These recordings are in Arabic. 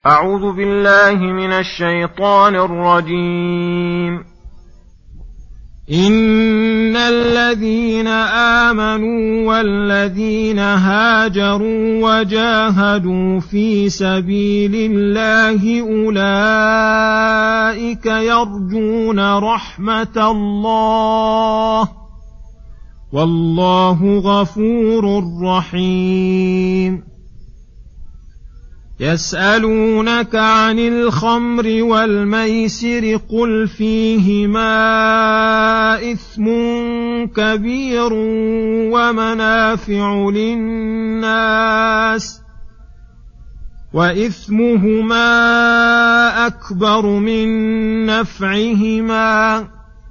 أعوذ بالله من الشيطان الرجيم. إن الذين آمنوا والذين هاجروا وجاهدوا في سبيل الله أولئك يرجون رحمة الله والله غفور رحيم. يسألونك عن الخمر والميسر قل فيهما إثم كبير ومنافع للناس وإثمهما أكبر من نفعهما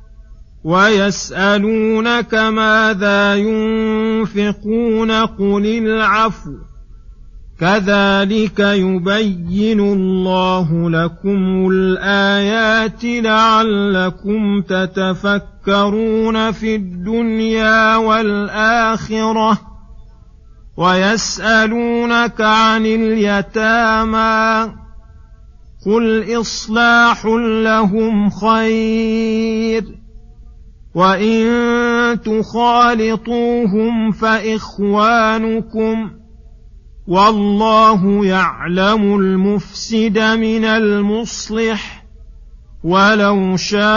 ويسألونك ماذا ينفقون قل العفو كذلك يبين الله لكم الآيات لعلكم تتفكرون في الدنيا والآخرة. ويسألونك عن اليتامى قل إصلاح لهم خير وإن تخالطوهم فإخوانكم والله يعلم المفسد من المصلح ولو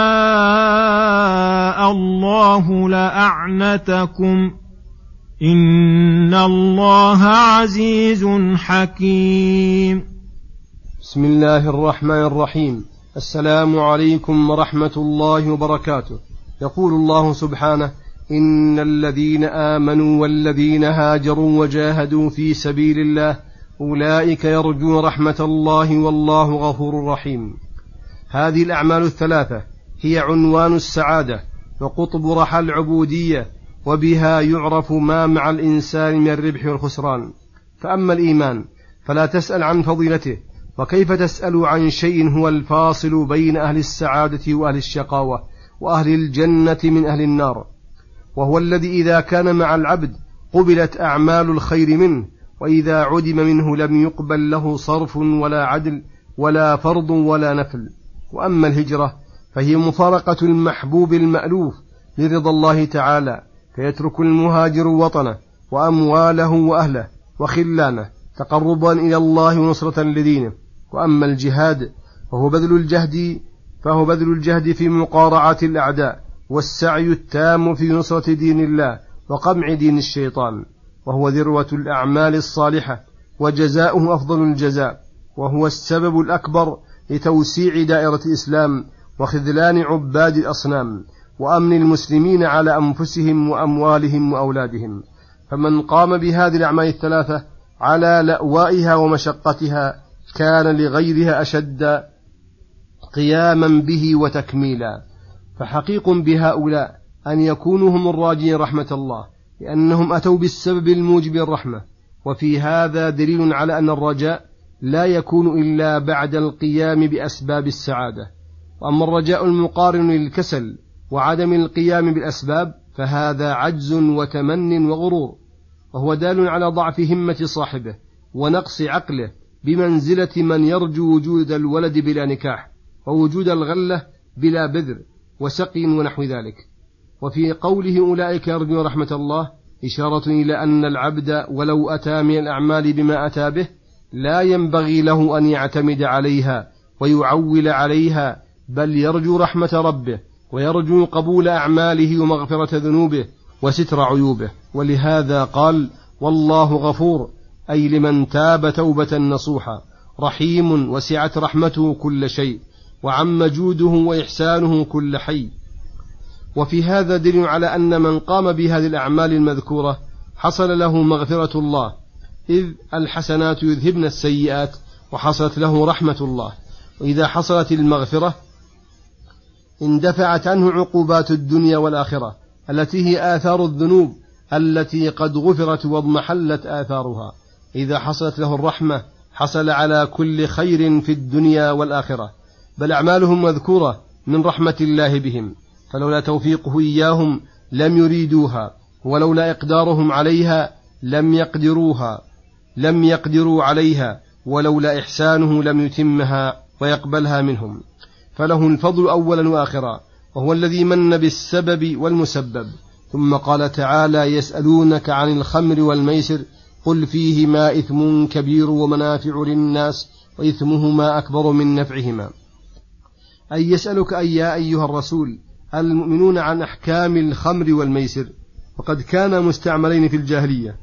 شاء الله لأعنتكم إن الله عزيز حكيم. بسم الله الرحمن الرحيم. السلام عليكم ورحمة الله وبركاته. يقول الله سبحانه: إن الذين آمنوا والذين هاجروا وجاهدوا في سبيل الله أولئك يرجون رحمة الله والله غفور رحيم. هذه الأعمال الثلاثة هي عنوان السعادة وقطب رحى العبودية، وبها يعرف ما مع الإنسان من الربح والخسران. فأما الإيمان فلا تسأل عن فضيلته، وكيف تسأل عن شيء هو الفاصل بين أهل السعادة وأهل الشقاوة وأهل الجنة من أهل النار، وهو الذي إذا كان مع العبد قبلت أعمال الخير منه، وإذا عدم منه لم يقبل له صرف ولا عدل ولا فرض ولا نفل. وأما الهجرة فهي مفارقة المحبوب المألوف لرضا الله تعالى، فيترك المهاجر وطنه وأمواله وأهله وخلانه تقربا إلى الله ونصرة لدينه. وأما الجهاد فهو بذل الجهد في مقارعة الأعداء والسعي التام في نصرة دين الله وقمع دين الشيطان، وهو ذروة الأعمال الصالحة وجزاؤه أفضل الجزاء، وهو السبب الأكبر لتوسيع دائرة الإسلام وخذلان عباد الأصنام وأمن المسلمين على أنفسهم وأموالهم وأولادهم. فمن قام بهذه الأعمال الثلاثة على لأوائها ومشقتها كان لغيرها أشد قياما به وتكميلا. فحقيق بهؤلاء أن يكونوا هم الراجين رحمة الله، لأنهم أتوا بالسبب الموجب الرحمة. وفي هذا دليل على أن الرجاء لا يكون إلا بعد القيام بأسباب السعادة. وأما الرجاء المقارن للكسل وعدم القيام بالأسباب فهذا عجز وتمن وغرور، وهو دال على ضعف همة صاحبه ونقص عقله، بمنزلة من يرجو وجود الولد بلا نكاح ووجود الغلة بلا بذر وسقي ونحو ذلك. وفي قوله أولئك يرجون رحمة الله إشارة إلى أن العبد ولو أتى من الأعمال بما أتى به لا ينبغي له أن يعتمد عليها ويعول عليها، بل يرجو رحمة ربه ويرجو قبول أعماله ومغفرة ذنوبه وستر عيوبه. ولهذا قال: والله غفور، أي لمن تاب توبة نصوحا، رحيم وسعت رحمته كل شيء، وعم جوده وإحسانه كل حي. وفي هذا دليل على أن من قام بهذه الأعمال المذكورة حصل له مغفرة الله، إذ الحسنات يذهبن السيئات، وحصلت له رحمة الله. وإذا حصلت المغفرة اندفعت عنه عقوبات الدنيا والآخرة التي هي آثار الذنوب التي قد غفرت واضمحلت آثارها. إذا حصلت له الرحمة حصل على كل خير في الدنيا والآخرة، بل أعمالهم مذكورة من رحمة الله بهم، فلولا توفيقه إياهم لم يريدوها، ولولا إقدارهم عليها لم يقدروا عليها، ولولا إحسانه لم يتمها ويقبلها منهم، فله الفضل أولا وآخرا، وهو الذي من بالسبب والمسبب. ثم قال تعالى: يسألونك عن الخمر والميسر قل فيهما إثم كبير ومنافع للناس وإثمهما أكبر من نفعهما. أي يسألك أي يا أيها الرسول المؤمنون عن أحكام الخمر والميسر، وقد كانا مستعملين في الجاهلية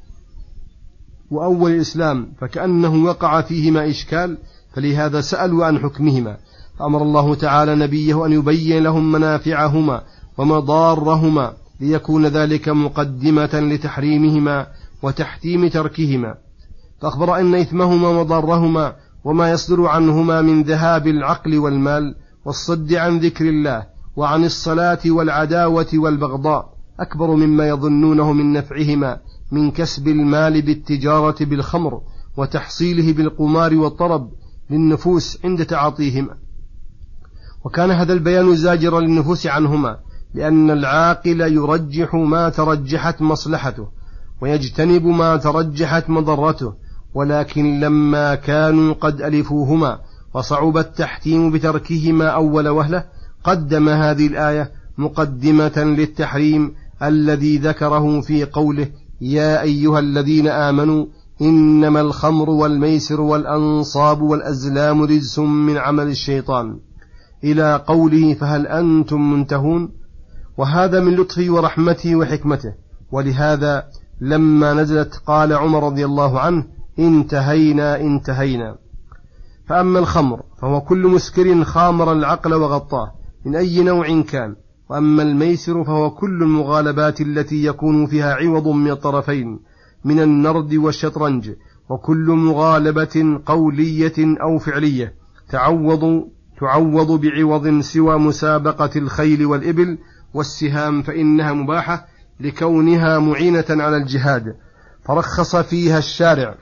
وأول الإسلام، فكأنه وقع فيهما إشكال، فلهذا سألوا عن حكمهما، فأمر الله تعالى نبيه أن يبين لهم منافعهما ومضارهما، ليكون ذلك مقدمة لتحريمهما وتحتيم تركهما، فأخبر أن إثمهما وضارهما وما يصدر عنهما من ذهاب العقل والمال والصد عن ذكر الله وعن الصلاة والعداوة والبغضاء أكبر مما يظنونه من نفعهما من كسب المال بالتجارة بالخمر وتحصيله بالقمار والطرب للنفوس عند تعاطيهما. وكان هذا البيان زاجرا للنفوس عنهما، لأن العاقل يرجح ما ترجحت مصلحته ويجتنب ما ترجحت مضرته، ولكن لما كانوا قد ألفوهما وصعب التحتيم بتركهما أول وهلة، قدم هذه الآية مقدمة للتحريم الذي ذكره في قوله: يا أيها الذين آمنوا إنما الخمر والميسر والأنصاب والأزلام رجس من عمل الشيطان، إلى قوله: فهل أنتم منتهون؟ وهذا من لطفه ورحمته وحكمته، ولهذا لما نزلت قال عمر رضي الله عنه: انتهينا انتهينا. فأما الخمر فهو كل مسكر خامر العقل وغطاه من أي نوع كان، وأما الميسر فهو كل المغالبات التي يكون فيها عوض من الطرفين من النرد والشطرنج، وكل مغالبة قولية أو فعلية تعوض بعوض سوى مسابقة الخيل والإبل والسهام، فإنها مباحة لكونها معينة على الجهاد، فرخص فيها الشارع.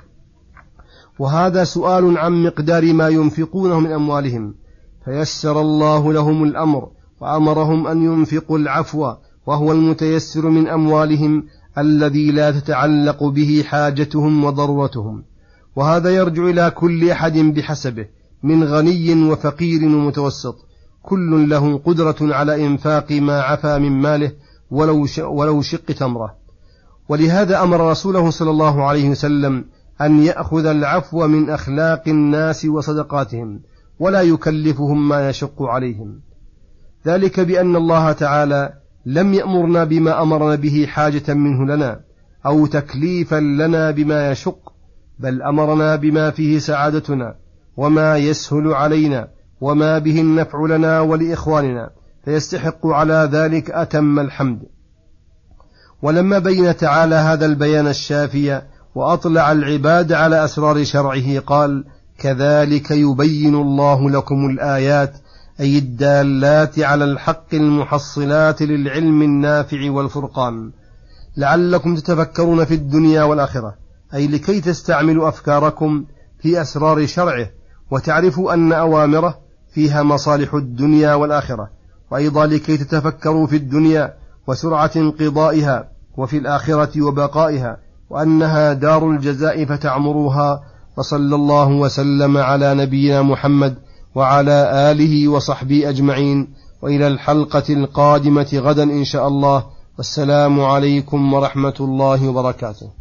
وهذا سؤال عن مقدار ما ينفقونه من أموالهم، فيسر الله لهم الأمر وأمرهم أن ينفقوا العفو، وهو المتيسر من أموالهم الذي لا تتعلق به حاجتهم وضرورتهم. وهذا يرجع إلى كل أحد بحسبه من غني وفقير ومتوسط، كل له قدرة على إنفاق ما عفا من ماله ولو شق تمرة. ولهذا أمر رسوله صلى الله عليه وسلم أن يأخذ العفو من أخلاق الناس وصدقاتهم، ولا يكلفهم ما يشق عليهم، ذلك بأن الله تعالى لم يأمرنا بما أمرنا به حاجة منه لنا أو تكليفا لنا بما يشق، بل أمرنا بما فيه سعادتنا وما يسهل علينا وما به النفع لنا ولإخواننا، فيستحق على ذلك أتم الحمد. ولما بين تعالى هذا البيان الشافي وأطلع العباد على أسرار شرعه قال: كذلك يبين الله لكم الآيات، أي الدالات على الحق المحصلات للعلم النافع والفرقان، لعلكم تتفكرون في الدنيا والآخرة، أي لكي تستعملوا أفكاركم في أسرار شرعه وتعرفوا أن أوامره فيها مصالح الدنيا والآخرة، وأيضا لكي تتفكروا في الدنيا وسرعة انقضائها، وفي الآخرة وبقائها، وأنها دار الجزاء فتعمروها. وصلى الله وسلم على نبينا محمد وعلى آله وصحبه أجمعين، وإلى الحلقة القادمة غدا إن شاء الله، والسلام عليكم ورحمة الله وبركاته.